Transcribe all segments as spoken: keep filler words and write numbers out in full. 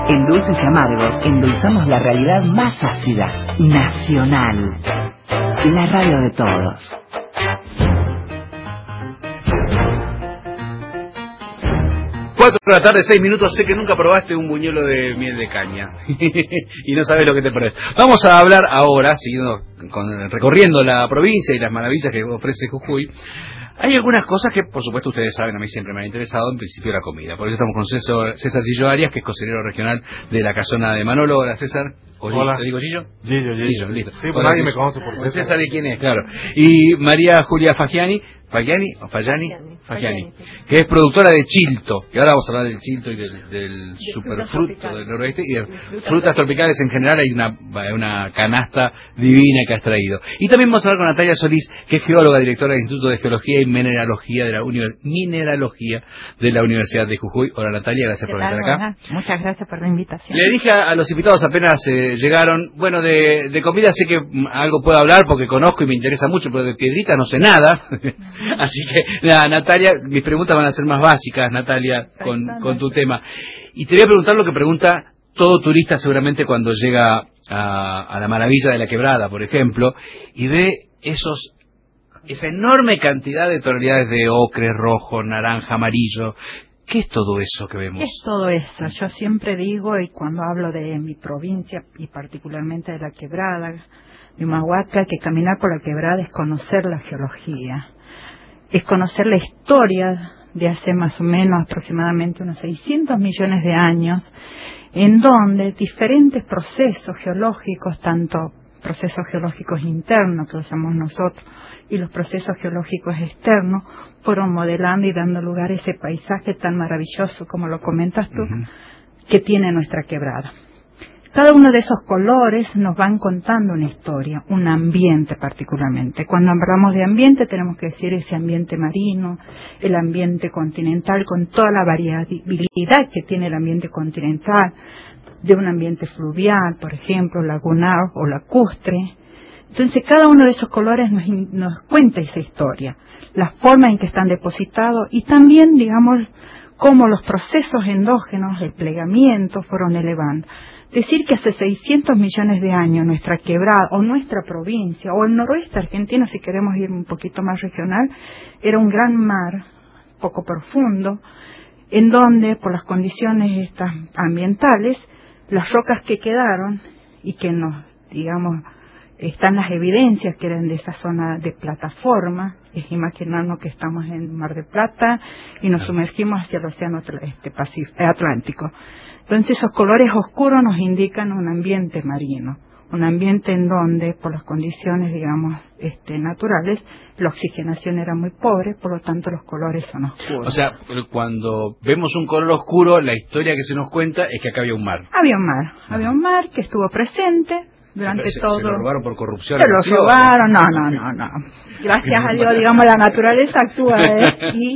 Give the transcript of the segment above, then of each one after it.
En Dulces y Amargos endulzamos la realidad más ácida, nacional. La radio de todos. Cuatro de la tarde, seis minutos. Sé que nunca probaste un buñuelo de miel de caña y no sabes lo que te parece. Vamos a hablar ahora, siguiendo con, recorriendo la provincia y las maravillas que ofrece Jujuy. Hay algunas cosas que, por supuesto, ustedes saben, a mí siempre me han interesado, en principio la comida. Por eso estamos con César, César Gillo Arias, que es cocinero regional de la Casona de Manolo. Hola, César. Oye, Hola. ¿te digo Gillo? Gillo, Gillo. Gillo, listo. Sí, pues Hola, nadie Gillo. me conoce por César. César de quién es, claro. Y María Julia Fagiani, Fagiani, o Fagiani, Fagiani, que es productora de Chilto. Y ahora vamos a hablar del Chilto y del, del de superfruto del noroeste. Y de frutas, frutas tropicales en general. Hay una, una canasta divina que has traído. Y también vamos a hablar con Natalia Solís, que es geóloga, directora del Instituto de Geología y Mineralogía de la Univers Mineralogía de la Universidad de Jujuy. Hola, Natalia, gracias por estar acá. Buenas. Muchas gracias por la invitación. Le dije a, a los invitados apenas eh, llegaron, bueno, de, de comida sé que mm, algo puedo hablar porque conozco y me interesa mucho, pero de piedrita no sé nada. Así que, nada, Natalia, mis preguntas van a ser más básicas, Natalia, con, con tu tema. Y te voy a preguntar lo que pregunta todo turista seguramente cuando llega a, a la maravilla de la Quebrada, por ejemplo, y ve esos esa enorme cantidad de tonalidades de ocre, rojo, naranja, amarillo. ¿Qué es todo eso que vemos? ¿Qué es todo eso? Yo siempre digo, y cuando hablo de mi provincia, y particularmente de la Quebrada, de Humahuaca, que caminar por la Quebrada es conocer la geología, es conocer la historia de hace más o menos aproximadamente unos seiscientos millones de años, en donde diferentes procesos geológicos, tanto procesos geológicos internos, que lo llamamos nosotros, y los procesos geológicos externos, fueron modelando y dando lugar a ese paisaje tan maravilloso, como lo comentas tú, uh-huh. que tiene nuestra Quebrada. Cada uno de esos colores nos van contando una historia, un ambiente particularmente. Cuando hablamos de ambiente tenemos que decir ese ambiente marino, el ambiente continental, con toda la variabilidad que tiene el ambiente continental, de un ambiente fluvial, por ejemplo, lagunar o lacustre. Entonces cada uno de esos colores nos, nos cuenta esa historia, la forma en que están depositados y también, digamos, cómo los procesos endógenos, el plegamiento, fueron elevando. Decir que hace seiscientos millones de años nuestra Quebrada o nuestra provincia o el noroeste argentino, si queremos ir un poquito más regional, era un gran mar poco profundo, en donde por las condiciones estas ambientales, las rocas que quedaron y que nos, digamos, están las evidencias que eran de esa zona de plataforma, es imaginarnos que estamos en Mar del Plata y nos sumergimos hacia el océano este, Atlántico. Entonces esos colores oscuros nos indican un ambiente marino, un ambiente en donde, por las condiciones, digamos, este, naturales, la oxigenación era muy pobre, por lo tanto los colores son oscuros. O sea, cuando vemos un color oscuro, la historia que se nos cuenta es que acá había un mar. Había un mar, uh-huh. había un mar que estuvo presente durante se, todo. ¿Se lo robaron por corrupción? Se lo robaron, no, no, no, no. Gracias a Dios, digamos, la naturaleza actúa ¿eh? y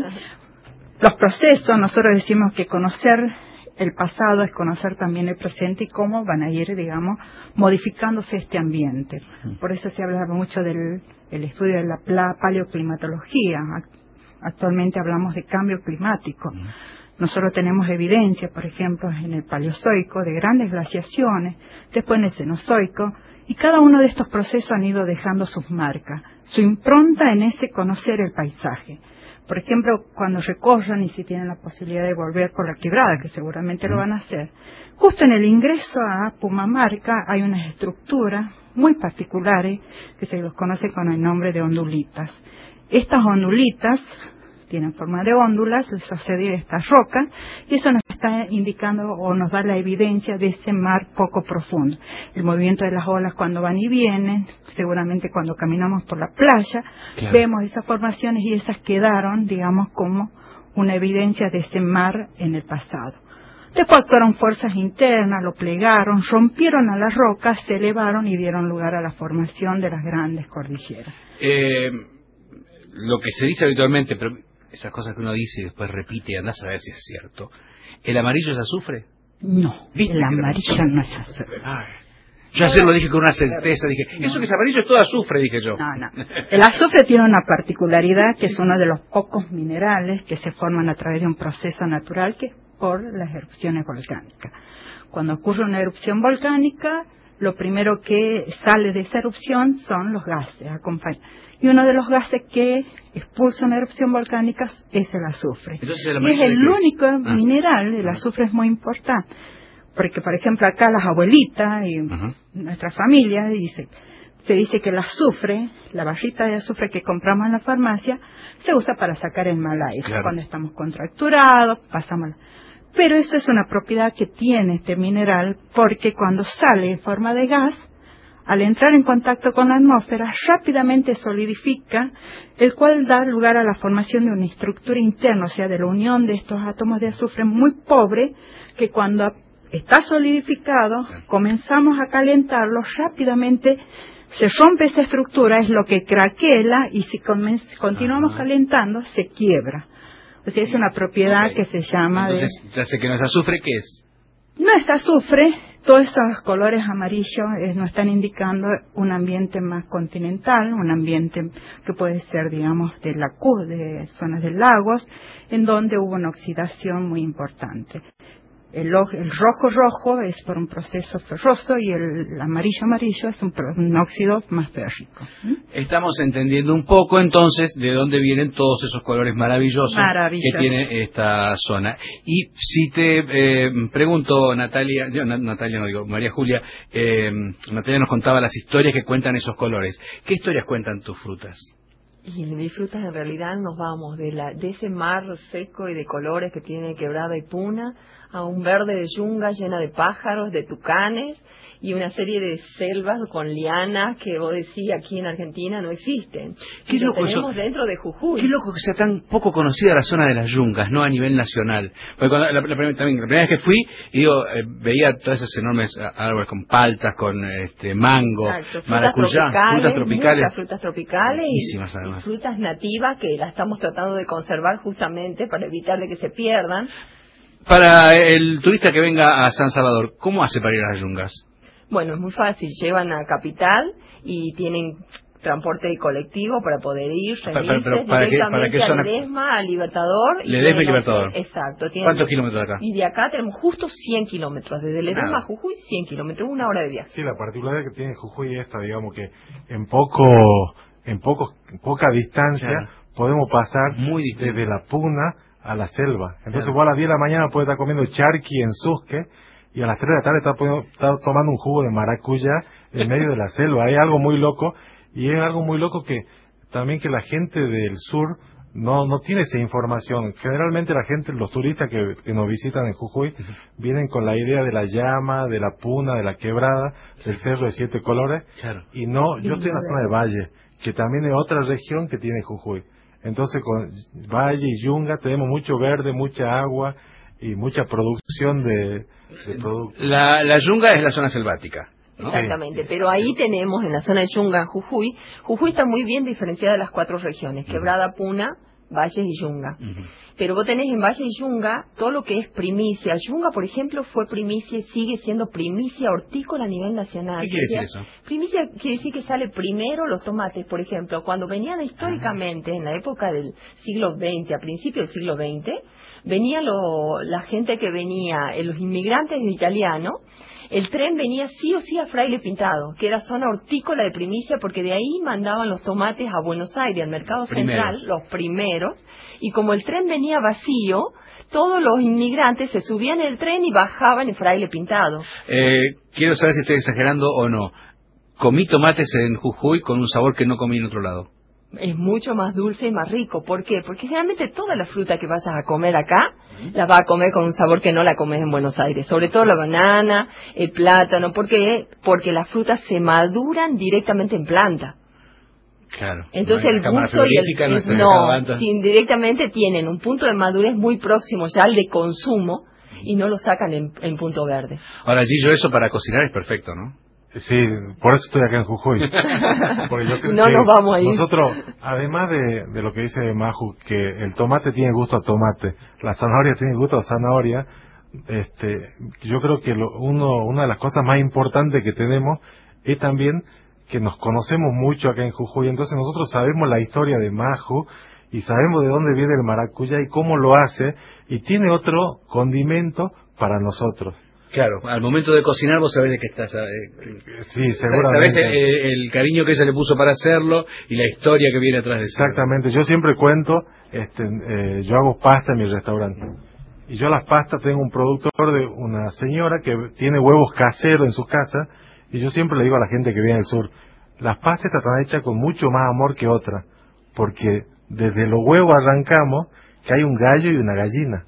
los procesos, nosotros decimos que conocer el pasado es conocer también el presente y cómo van a ir, digamos, modificándose este ambiente. Por eso se habla mucho del el estudio de la paleoclimatología. Actualmente hablamos de cambio climático. Nosotros tenemos evidencia, por ejemplo, en el Paleozoico de grandes glaciaciones, después en el Cenozoico, y cada uno de estos procesos han ido dejando sus marcas, su impronta en ese conocer el paisaje. Por ejemplo, cuando recorran y si tienen la posibilidad de volver por la Quebrada, que seguramente lo van a hacer, justo en el ingreso a Pumamarca hay unas estructuras muy particulares que se los conoce con el nombre de ondulitas. Estas ondulitas tienen forma de óndulas, sucede estas rocas, y eso nos está indicando o nos da la evidencia de ese mar poco profundo. El movimiento de las olas cuando van y vienen, seguramente cuando caminamos por la playa, claro. vemos esas formaciones y esas quedaron, digamos, como una evidencia de ese mar en el pasado. Después actuaron fuerzas internas, lo plegaron, rompieron a las rocas, se elevaron y dieron lugar a la formación de las grandes cordilleras. Eh, lo que se dice habitualmente, pero esas cosas que uno dice y después repite y anda a saber si es cierto. ¿El amarillo es azufre? No, ¿viste? El amarillo no es azufre. Ay, yo ayer lo dije con una certeza, dije, no. Eso que es amarillo es todo azufre, dije yo. No, no. El azufre tiene una particularidad que es uno de los pocos minerales que se forman a través de un proceso natural que por las erupciones volcánicas. Cuando ocurre una erupción volcánica, lo primero que sale de esa erupción son los gases. Y uno de los gases que expulsa una erupción volcánica es el azufre. Entonces, ¿el y es el único ah. mineral, el azufre es muy importante. Porque, por ejemplo, acá las abuelitas y uh-huh. nuestra familia dice, se dice que el azufre, la barrita de azufre que compramos en la farmacia, se usa para sacar el mal aire. Claro. Cuando estamos contracturados, pasamos... Pero eso es una propiedad que tiene este mineral, porque cuando sale en forma de gas, al entrar en contacto con la atmósfera, rápidamente solidifica, el cual da lugar a la formación de una estructura interna, o sea, de la unión de estos átomos de azufre muy pobre, que cuando está solidificado, comenzamos a calentarlo, rápidamente se rompe esa estructura, es lo que craquela, y si continuamos Ajá. calentando, se quiebra. O sea, es una propiedad okay. que se llama... Entonces, de... ya sé que no es azufre, ¿qué es? No es azufre, todos esos colores amarillos eh, nos están indicando un ambiente más continental, un ambiente que puede ser, digamos, de, la, de zonas de lagos, en donde hubo una oxidación muy importante. El, el rojo rojo es por un proceso ferroso y el amarillo amarillo es un, un óxido más férrico. ¿Mm? Estamos entendiendo un poco entonces de dónde vienen todos esos colores maravillosos que tiene esta zona. Y si te eh, pregunto, Natalia, yo, Natalia no digo, María Julia, eh, Natalia nos contaba las historias que cuentan esos colores. ¿Qué historias cuentan tus frutas? Y en mis frutas en realidad nos vamos de, la, de ese mar seco y de colores que tiene Quebrada y Puna a un verde de yunga llena de pájaros, de tucanes y una serie de selvas con lianas que vos decís aquí en Argentina no existen. Qué loco lo tenemos eso. dentro de Jujuy. Qué loco que sea tan poco conocida la zona de las yungas, no a nivel nacional. Porque cuando, la, la, la, también, la primera vez que fui, y digo, eh, veía todas esas enormes árboles con paltas, con este mango, Exacto, maracuyá, frutas tropicales. Muchas frutas tropicales y, y frutas nativas que las estamos tratando de conservar justamente para evitar de que se pierdan. Para el turista que venga a San Salvador, ¿cómo hace para ir a las yungas? Bueno, es muy fácil. Llevan a Capital y tienen transporte colectivo para poder ir, pero, pero, ¿para qué, para qué zona? a Ledesma, a Libertador. Ledesma y Libertador. Exacto. ¿Cuántos kilómetros de acá? Y de acá tenemos justo cien kilómetros. Desde Ledesma a Jujuy, cien kilómetros, una hora de viaje. Sí, la particularidad que tiene Jujuy es esta, digamos que en poco, en poco, poca distancia claro. podemos pasar Muy desde la puna a la selva. Entonces claro. vos a las diez de la mañana puedes estar comiendo charqui en Susque y a las tres de la tarde estás, poniendo, estás tomando un jugo de maracuyá en medio de la selva. Es algo muy loco y es algo muy loco que también que la gente del sur no no tiene esa información. Generalmente la gente, los turistas que, que nos visitan en Jujuy uh-huh. vienen con la idea de la llama, de la puna, de la quebrada, del cerro de siete colores claro. y no, yo estoy en la zona de Valle, que también es otra región que tiene Jujuy. Entonces con Valle y Yunga tenemos mucho verde, mucha agua y mucha producción de, de productos. La, la Yunga es la zona selvática, ¿no? Exactamente, sí. Pero ahí tenemos en la zona de Yunga, Jujuy, Jujuy está muy bien diferenciada de las cuatro regiones, Quebrada, Puna, Valles y Yunga. Uh-huh. Pero vos tenés en Valle y Yunga todo lo que es primicia. Yunga, por ejemplo, fue primicia y sigue siendo primicia hortícola a nivel nacional. ¿Qué quiere decir eso? Primicia quiere decir que sale primero los tomates, por ejemplo. Cuando venían históricamente, uh-huh. en la época del siglo veinte, a principios del siglo veinte, venía lo, la gente que venía, eh, los inmigrantes italianos, el tren venía sí o sí a Fraile Pintado, que era zona hortícola de primicia, porque de ahí mandaban los tomates a Buenos Aires, al mercado Primero. central, los primeros, y como el tren venía vacío, todos los inmigrantes se subían en el tren y bajaban en Fraile Pintado. Eh, quiero saber si estoy exagerando o no. Comí tomates en Jujuy con un sabor que no comí en otro lado. Es mucho más dulce y más rico. ¿Por qué? Porque generalmente toda la fruta que vayas a comer acá, la vas a comer con un sabor que no la comes en Buenos Aires. Sobre todo la banana, el plátano. ¿Por qué? Porque las frutas se maduran directamente en planta. Claro. Entonces el gusto y el... No, no directamente tienen un punto de madurez muy próximo ya al de consumo y no lo sacan en, en punto verde. Ahora, Gillo, eso para cocinar es perfecto, ¿no? Sí, por eso estoy acá en Jujuy. Porque yo creo no que nos vamos a ir. Nosotros, además de, de lo que dice Maju, que el tomate tiene gusto a tomate, la zanahoria tiene gusto a zanahoria, este, yo creo que lo, uno, una de las cosas más importantes que tenemos es también que nos conocemos mucho acá en Jujuy. Entonces nosotros sabemos la historia de Maju y sabemos de dónde viene el maracuyá y cómo lo hace, y tiene otro condimento para nosotros. Claro, al momento de cocinar vos sabés de qué estás. Eh, sí, seguramente. Sabés el, el cariño que ella le puso para hacerlo y la historia que viene atrás de eso. Exactamente, yo siempre cuento, este, eh, yo hago pasta en mi restaurante. Y yo las pastas tengo un productor de una señora que tiene huevos caseros en su casa, y yo siempre le digo a la gente que viene del sur, las pastas están hechas con mucho más amor que otras, porque desde los huevos arrancamos que hay un gallo y una gallina.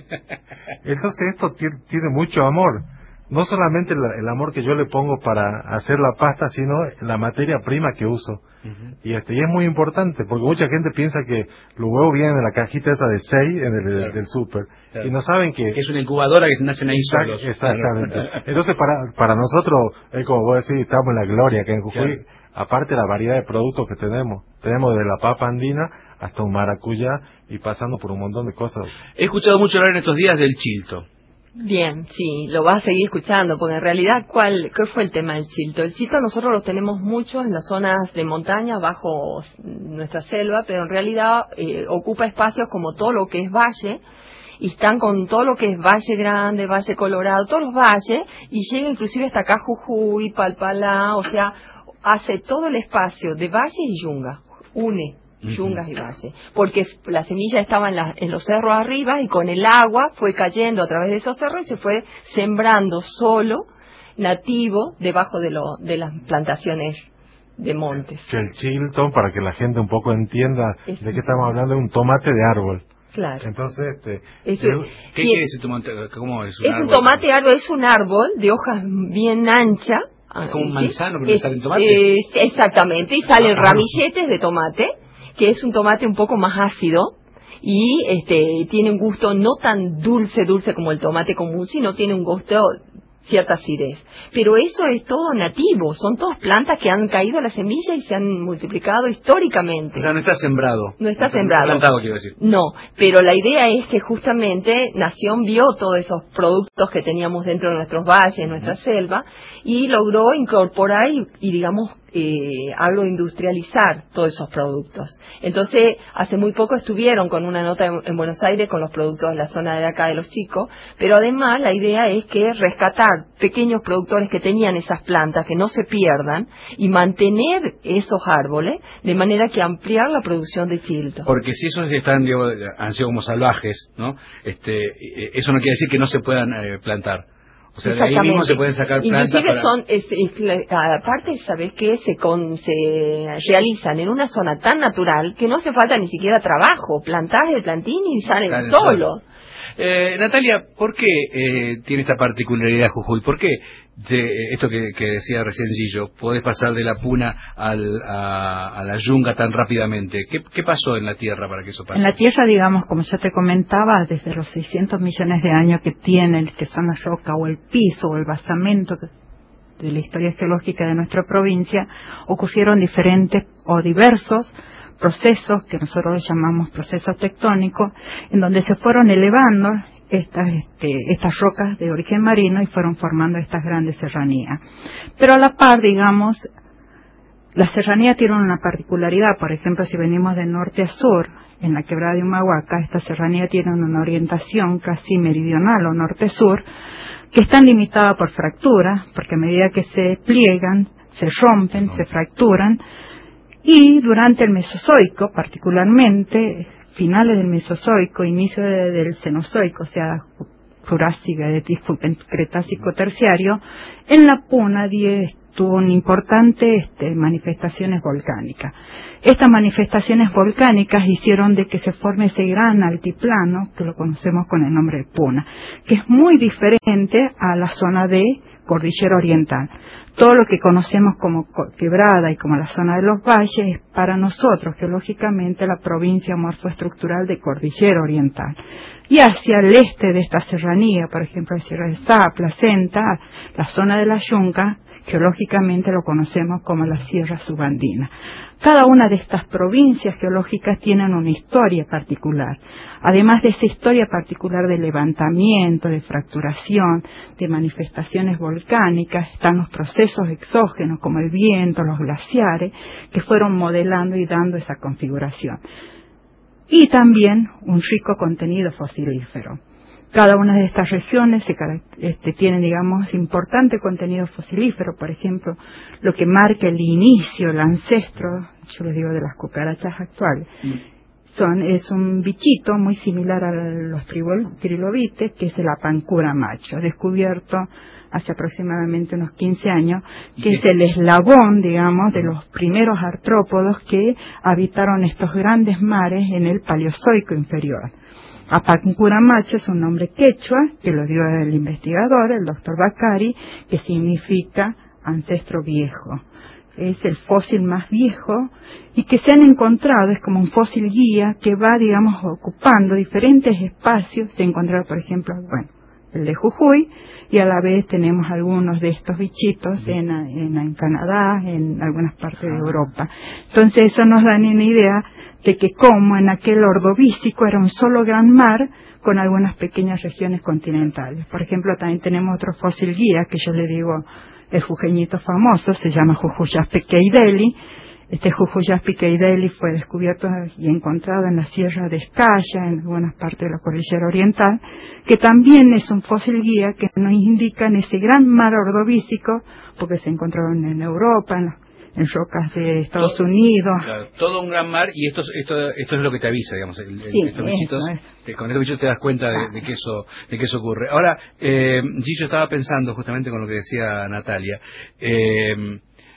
Entonces esto tiene, tiene mucho amor. No solamente el, el amor que yo le pongo para hacer la pasta, sino la materia prima que uso. Uh-huh. Y este y es muy importante, porque mucha gente piensa que los huevos vienen en la cajita esa de seis en el claro. del súper. Claro. Y no saben que... que es una incubadora que se nacen ahí Exact, solos. Exactamente. Claro. Entonces para para nosotros, es como vos decís, estamos en la gloria, que en Jujuy, claro. aparte de la variedad de productos que tenemos, tenemos desde la papa andina hasta un maracuyá y pasando por un montón de cosas. He escuchado mucho hablar en estos días del chilto. Bien, sí, lo vas a seguir escuchando, porque en realidad, ¿cuál qué fue el tema del chilto? El chilto nosotros lo tenemos mucho en las zonas de montaña, bajo nuestra selva, pero en realidad eh, ocupa espacios como todo lo que es valle, y están con todo lo que es Valle Grande, Valle Colorado, todos los valles, y llega inclusive hasta acá Jujuy, Palpalá, o sea, hace todo el espacio de valle y yunga, une yungas y valles, porque la semilla estaba en, la, en los cerros arriba y con el agua fue cayendo a través de esos cerros y se fue sembrando solo, nativo, debajo de, lo, de las plantaciones de montes. Que el chiltón, para que la gente un poco entienda es de qué estamos hablando, es un tomate de árbol. Claro. Entonces, este, Eso, el, ¿qué quiere decir tomate? ¿Cómo es un es árbol? un tomate árbol, es un árbol de hojas bien anchas. Como un manzano, pero es, salen tomates. Eh, exactamente, y salen ramilletes de tomate, que es un tomate un poco más ácido y este tiene un gusto no tan dulce, dulce como el tomate común, sino tiene un gusto, cierta acidez. Pero eso es todo nativo, son todas plantas que han caído a la semilla y se han multiplicado históricamente. O sea, no está sembrado. No está, no está sembrado. Plantado, quiero decir. No, pero la idea es que justamente Nación vio todos esos productos que teníamos dentro de nuestros valles, nuestra uh-huh. selva, y logró incorporar y, y digamos, eh, agroindustrializar todos esos productos. Entonces, hace muy poco estuvieron con una nota en, en Buenos Aires con los productos de la zona de acá de Los Chicos, pero además la idea es que rescatar pequeños productores que tenían esas plantas, que no se pierdan, y mantener esos árboles, de manera que ampliar la producción de chilto. Porque si esos están, digo, han sido como salvajes, ¿no? Este, eso no quiere decir que no se puedan eh, plantar. O sea, de ahí mismo se pueden sacar plantas. Inclusive para... son, es, es, aparte, ¿sabes qué? Se, con, se realizan en una zona tan natural que no hace falta ni siquiera trabajo. Plantás el plantín y salen solo. Eh, Natalia, ¿por qué eh, tiene esta particularidad Jujuy? ¿Por qué de, esto que, que decía recién Gillo, podés pasar de la puna al, a, a la yunga tan rápidamente? ¿Qué, ¿Qué pasó en la Tierra para que eso pase? En la Tierra, digamos, como yo te comentaba, desde los seiscientos millones de años que tienen, que son la roca o el piso o el basamento de la historia geológica de nuestra provincia, ocurrieron diferentes o diversos procesos que nosotros llamamos procesos tectónicos, en donde se fueron elevando estas este, estas rocas de origen marino y fueron formando estas grandes serranías. Pero a la par, digamos, la serranía tiene una particularidad. Por ejemplo, si venimos de norte a sur, en la quebrada de Humahuaca, esta serranía tiene una orientación casi meridional o norte-sur, que está limitada por fracturas, porque a medida que se pliegan, se rompen, se fracturan. Y durante el Mesozoico, particularmente, finales del Mesozoico, inicio de, del Cenozoico, o sea, Jurásico, Cretácico terciario, en la Puna tuvo una importante este, manifestaciones volcánicas. Estas manifestaciones volcánicas hicieron de que se forme ese gran altiplano, que lo conocemos con el nombre de Puna, que es muy diferente a la zona de Cordillera Oriental. Todo lo que conocemos como quebrada y como la zona de los valles es para nosotros geológicamente la provincia morfoestructural de Cordillera Oriental. Y hacia el este de esta serranía, por ejemplo, el Sierra de Sá, Placenta, la zona de la Yunga, geológicamente lo conocemos como la Sierra Subandina. Cada una de estas provincias geológicas tienen una historia particular. Además de esa historia particular de levantamiento, de fracturación, de manifestaciones volcánicas, están los procesos exógenos como el viento, los glaciares, que fueron modelando y dando esa configuración. y también un rico contenido fosilífero. Cada una de estas regiones se, este, tiene, digamos, importante contenido fosilífero. Por ejemplo, lo que marca el inicio, el ancestro, yo les digo, de las cucarachas actuales, son es un bichito muy similar a los trilobites, que es el apancura macho, descubierto hace aproximadamente unos quince años, que es el eslabón, digamos, de los primeros artrópodos que habitaron estos grandes mares en el Paleozoico inferior. Apancura macho es un nombre quechua, que lo dio el investigador, el doctor Bacari, que significa ancestro viejo. Es el fósil más viejo y que se han encontrado, es como un fósil guía que va, digamos, ocupando diferentes espacios. Se encontraron, por ejemplo, bueno, el de Jujuy, y a la vez tenemos algunos de estos bichitos en, en, en Canadá, en algunas partes de Europa. Entonces eso nos da una idea de que como en aquel Ordovícico era un solo gran mar con algunas pequeñas regiones continentales. Por ejemplo, también tenemos otro fósil guía que yo le digo el jujeñito famoso, se llama Jujuyaspe keideli. Este Jujuyaspe keideli fue descubierto y encontrado en la Sierra de Escaya, en algunas partes de la cordillera oriental, que también es un fósil guía que nos indica en ese gran mar Ordovícico, porque se encontraron en Europa, en en rocas de Estados todo, Unidos. Claro, todo un gran mar, y esto, esto, esto es lo que te avisa, digamos, el, el, sí, estos bichitos, es. te, con estos bichitos te das cuenta de, de, que eso, de que eso ocurre. Ahora, eh, Gillo, estaba pensando justamente con lo que decía Natalia, eh,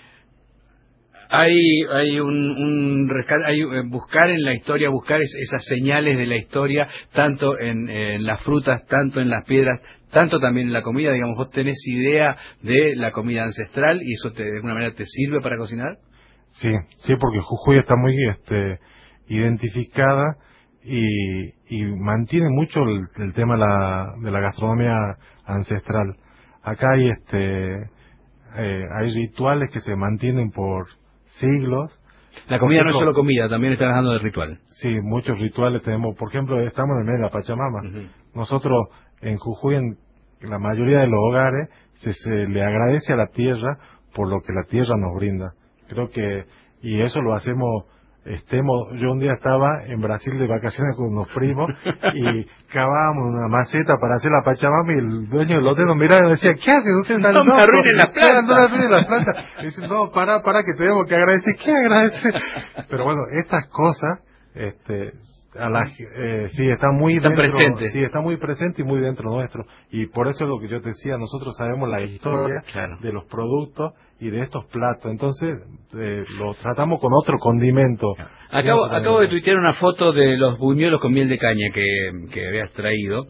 hay hay un, un hay buscar en la historia, buscar es, esas señales de la historia, tanto en, en las frutas, tanto en las piedras, tanto también en la comida. Digamos, vos tenés idea de la comida ancestral y eso te, de alguna manera te sirve para cocinar. Sí, sí, porque Jujuy está muy este, identificada y, y mantiene mucho el, el tema de la, de la gastronomía ancestral. Acá hay este eh, hay rituales que se mantienen por siglos. La comida ejemplo, no es solo comida, también están hablando de ritual. Sí, muchos rituales tenemos. Por ejemplo, estamos en el medio de la Pachamama. Uh-huh. Nosotros en Jujuy, en la mayoría de los hogares, se, se le agradece a la tierra por lo que la tierra nos brinda. Creo que, y eso lo hacemos, estemos, yo un día estaba en Brasil de vacaciones con unos primos y cavábamos una maceta para hacer la Pachamama y el dueño del hotel nos miraba y decía, ¿qué hacen ustedes? No, no me arruinen la planta. No me arruinen la planta. Y dice, no, para, para, que tenemos que agradecer. ¿Qué agradecer? Pero bueno, estas cosas, este, a la, eh, sí, está muy están dentro, presentes. Sí, está muy presente y muy dentro nuestro. Y por eso es lo que yo te decía, nosotros sabemos la historia claro. de los productos y de estos platos. Entonces, eh, lo tratamos con otro condimento. Acabo, acabo de tuitear una foto de los buñuelos con miel de caña que, que habías traído.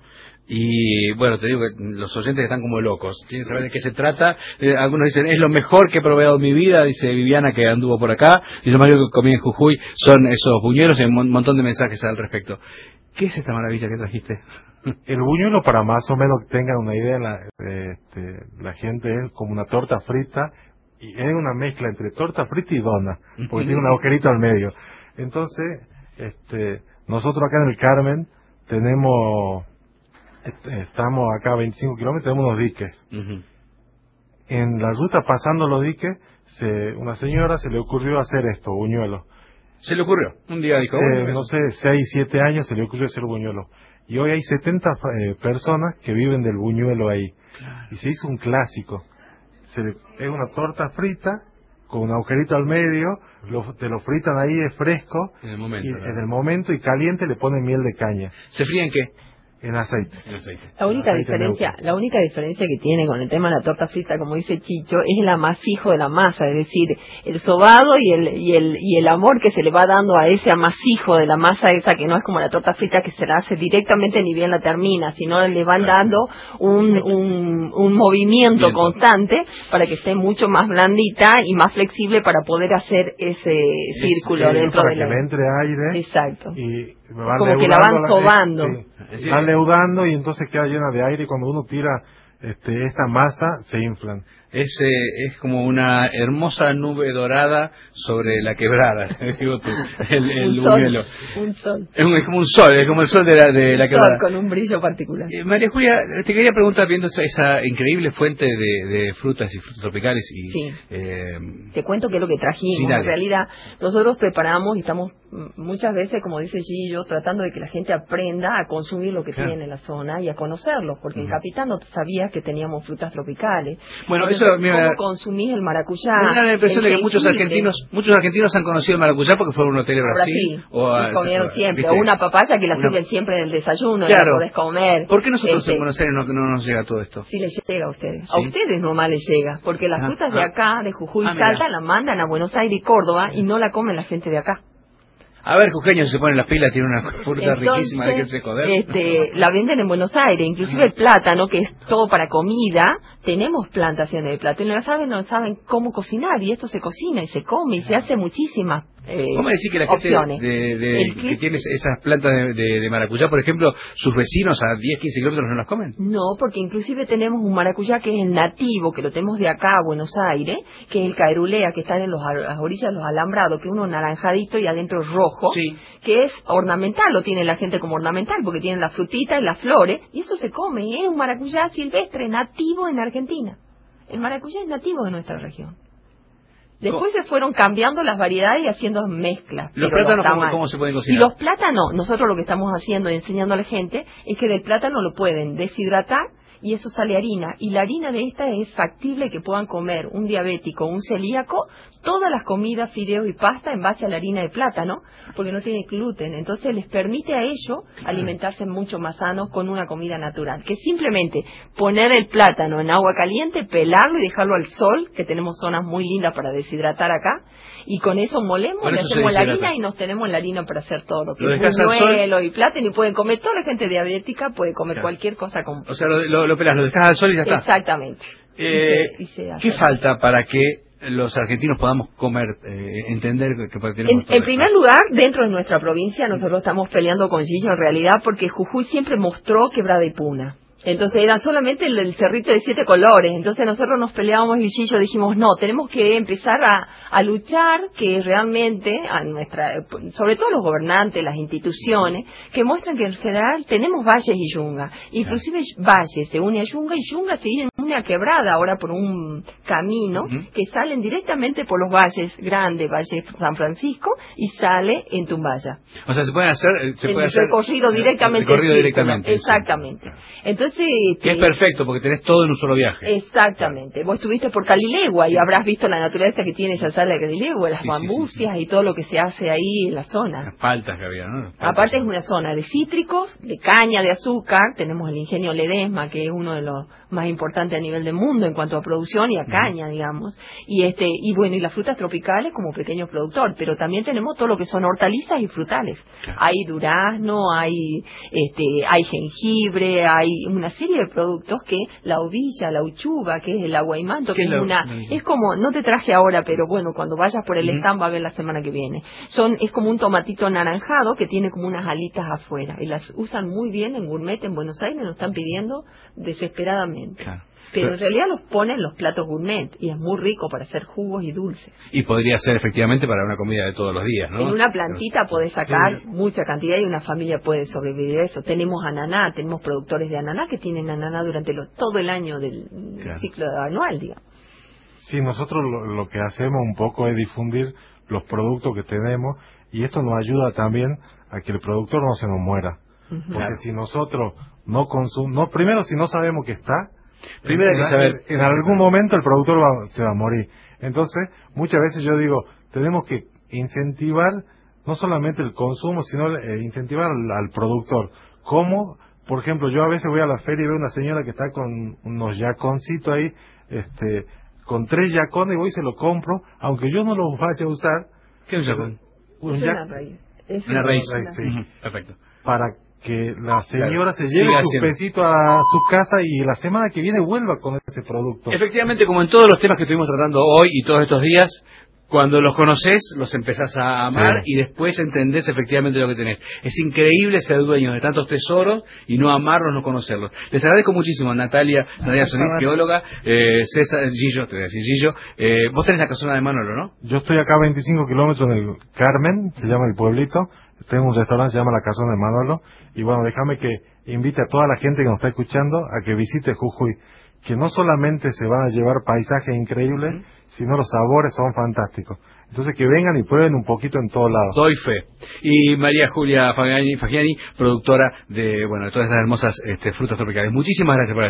Y bueno, te digo que los oyentes están como locos, quieren saber de qué se trata. Eh, algunos dicen, es lo mejor que he probado en mi vida, dice Viviana, que anduvo por acá, y lo más que comí en Jujuy son esos buñuelos, y un montón de mensajes al respecto. ¿Qué es esta maravilla que trajiste? El buñuelo, para más o menos que tengan una idea, la, este, la gente es como una torta frita, y es una mezcla entre torta frita y dona, porque tiene un agujerito al medio. Entonces, este, nosotros acá en el Carmen tenemos... Estamos acá a veinticinco kilómetros, tenemos unos diques. Uh-huh. En la ruta pasando los diques, se, una señora se le ocurrió hacer esto, buñuelos. ¿Se le ocurrió? Un día dijo... Eh, no sé, seis, siete años se le ocurrió hacer buñuelos. Y hoy hay setenta eh, personas que viven del buñuelo ahí. Claro. Y se hizo un clásico. Se le, es una torta frita, con un agujerito al medio, lo, te lo fritan ahí, es fresco. En el momento. Y, ¿no? En el momento y caliente le ponen miel de caña. ¿Se fría en qué? En aceite. En aceite. La única aceite diferencia, neutro. La única diferencia que tiene con el tema de la torta frita, como dice Chicho, es el amasijo de la masa, es decir, el sobado y el y el y el amor que se le va dando a ese amasijo de la masa esa, que no es como la torta frita que se la hace directamente ni bien la termina, sino le van dando un un, un movimiento bien, constante para que esté mucho más blandita y más flexible para poder hacer ese es, círculo es, dentro para de que la... le entre aire. Exacto. Y van como que la van sobando. Sí, van leudando y entonces queda llena de aire y cuando uno tira este, esta masa se inflan. Es, eh, es como una hermosa nube dorada sobre la quebrada, digo tú, el, el un, sol, un sol. Es, un, es como un sol, es como el sol de la, de la quebrada. Con un brillo particular. Eh, María Julia, te quería preguntar, viendo esa, esa increíble fuente de, de frutas y frutos tropicales y... Sí. Eh, te cuento qué es lo que trajimos. Sí, en realidad, nosotros preparamos y estamos muchas veces, como dice Gillo, tratando de que la gente aprenda a consumir lo que claro. tiene en la zona y a conocerlo, porque uh-huh. en Capitán no sabías que teníamos frutas tropicales. Bueno, entonces, eso... Mira, ¿cómo consumís el maracuyá? Me da la impresión de que muchos argentinos muchos argentinos han conocido el maracuyá porque fueron a un hotel de Brasil. Brasil o a, y comieron a, siempre. ¿viste? O una papaya que la una... sirven siempre en el desayuno, claro. la podés comer. ¿Por qué nosotros este... en Buenos Aires no, no nos llega todo esto? Sí les llega a ustedes. ¿Sí? A ustedes nomás les llega, porque las ah, frutas ah. de acá, de Jujuy y ah, Salta, la mandan a Buenos Aires y Córdoba y no la comen la gente de acá. A ver, jujeños se ponen las pilas, tiene una fruta Entonces, riquísima de que se joder. Este, la venden en Buenos Aires, inclusive el plátano, que es todo para comida, tenemos plantaciones de plátano, y no saben, no saben cómo cocinar, y esto se cocina y se come y se hace muchísimas eh, ¿Cómo decir que la gente opciones. de, de, que, que tiene esas plantas de, de, de maracuyá, por ejemplo, sus vecinos a diez, quince kilómetros no las comen? No, porque inclusive tenemos un maracuyá que es el nativo, que lo tenemos de acá a Buenos Aires, que es el caerulea, que está en los, las orillas de los alambrados, que uno naranjadito y adentro rojo, sí. que es ornamental, lo tiene la gente como ornamental, porque tiene la frutita y las flores, y eso se come, y es un maracuyá silvestre, nativo en Argentina. El maracuyá es nativo de nuestra región. Después ¿Cómo? se fueron cambiando las variedades y haciendo mezclas. ¿Los plátanos ¿cómo, cómo se pueden cocinar? Y los plátanos, nosotros lo que estamos haciendo y enseñando a la gente es que del plátano lo pueden deshidratar y eso sale harina. Y la harina de esta es factible que puedan comer un diabético, un celíaco, todas las comidas, fideos y pasta en base a la harina de plátano, porque no tiene gluten. Entonces les permite a ellos alimentarse mucho más sanos con una comida natural. Que simplemente poner el plátano en agua caliente, pelarlo y dejarlo al sol, que tenemos zonas muy lindas para deshidratar acá, y con eso molemos, con le eso hacemos la harina y nos tenemos la harina para hacer todo lo que lo es buñuelo y plátano, y pueden comer, toda la gente diabética puede comer claro. cualquier cosa con... O sea, lo, lo, lo pelas, lo dejas al sol y ya está. Exactamente. Eh, y se, y se ¿Qué falta para que los argentinos podamos comer, eh, entender que tenemos En, en primer lugar, dentro de nuestra provincia, nosotros estamos peleando con Gillo en realidad porque Jujuy siempre mostró Quebrada y Puna. Entonces era solamente el, el cerrito de siete colores. Entonces nosotros nos peleábamos y Gillo dijimos, no, tenemos que empezar a, a luchar que realmente, a nuestra, sobre todo los gobernantes, las instituciones, que muestran que en general tenemos valles y yunga. Inclusive Valle se une a yunga y yunga se une a Quebrada ahora por un camino uh-huh. que salen directamente por los valles grandes, Valle San Francisco, y sale en Tumbaya. O sea, se pueden hacer... Se el puede hacer recorrido directamente. Recorrido directamente. Exactamente. Entonces, que es perfecto porque tenés todo en un solo viaje. Exactamente. Claro. Vos estuviste por Calilegua y habrás visto la naturaleza que tiene esa sala de Calilegua, las sí, bambucias sí, sí. y todo lo que se hace ahí en la zona. Las paltas que había, ¿no? Aparte es una zona de cítricos, de caña de azúcar, tenemos el ingenio Ledesma, que es uno de los más importantes a nivel del mundo en cuanto a producción y a caña, uh-huh. digamos. Y este y bueno, y las frutas tropicales como pequeño productor, pero también tenemos todo lo que son hortalizas y frutales. Claro. Hay durazno, hay este hay jengibre, hay una serie de productos que la ovilla, la uchuva, que es el aguaimanto, que es una, es como, no te traje ahora, pero bueno, cuando vayas por el uh-huh. stand va a ver la semana que viene. Son, es como un tomatito anaranjado que tiene como unas alitas afuera, y las usan muy bien en gourmet en Buenos Aires, nos están pidiendo desesperadamente. Claro. Pero, pero en realidad los ponen los platos gourmet y es muy rico para hacer jugos y dulces. Y podría ser efectivamente para una comida de todos los días, ¿no? En una plantita podés sacar sí. mucha cantidad y una familia puede sobrevivir a eso. Tenemos ananá, tenemos productores de ananá que tienen ananá durante lo, todo el año del claro. ciclo anual, digamos. Sí, nosotros lo, lo que hacemos un poco es difundir los productos que tenemos y esto nos ayuda también a que el productor no se nos muera. Uh-huh. Porque claro. si nosotros no consumimos, no, primero si no sabemos que está, primero hay que saber, en, en algún momento el productor va, se va a morir. Entonces, muchas veces yo digo, tenemos que incentivar no solamente el consumo, sino eh, incentivar al, al productor. ¿Cómo? Por ejemplo, yo a veces voy a la feria y veo una señora que está con unos yaconcitos ahí, este, con tres yacones y voy y se lo compro, aunque yo no los vaya a usar. ¿Qué es un yacón? Un es yac... una raíz. Es una raíz. raíz sí. Uh-huh. Perfecto. Para que la señora claro. se lleve Siga su haciendo. pesito a su casa y la semana que viene vuelva con ese producto. Efectivamente, como en todos los temas que estuvimos tratando hoy y todos estos días, Cuando los conoces, los empezás a amar sí. y después entendés efectivamente lo que tenés. Es increíble ser dueño de tantos tesoros y no amarlos, no conocerlos. Les agradezco muchísimo a Natalia, Natalia Solís, geóloga, eh, César, Gillo, te voy a decir Gillo. Eh, vos tenés la casona de Manolo, ¿no? Yo estoy acá a veinticinco kilómetros en el Carmen, se llama el pueblito. Tengo un restaurante, se llama La Casona de Manolo. Y bueno, déjame que invite a toda la gente que nos está escuchando a que visite Jujuy. Que no solamente se van a llevar paisajes increíbles, uh-huh. sino los sabores son fantásticos. Entonces que vengan y prueben un poquito en todos lados. Doy fe. Y María Julia Fagiani, Fagiani productora de, bueno, de todas estas hermosas este, frutas tropicales. Muchísimas gracias por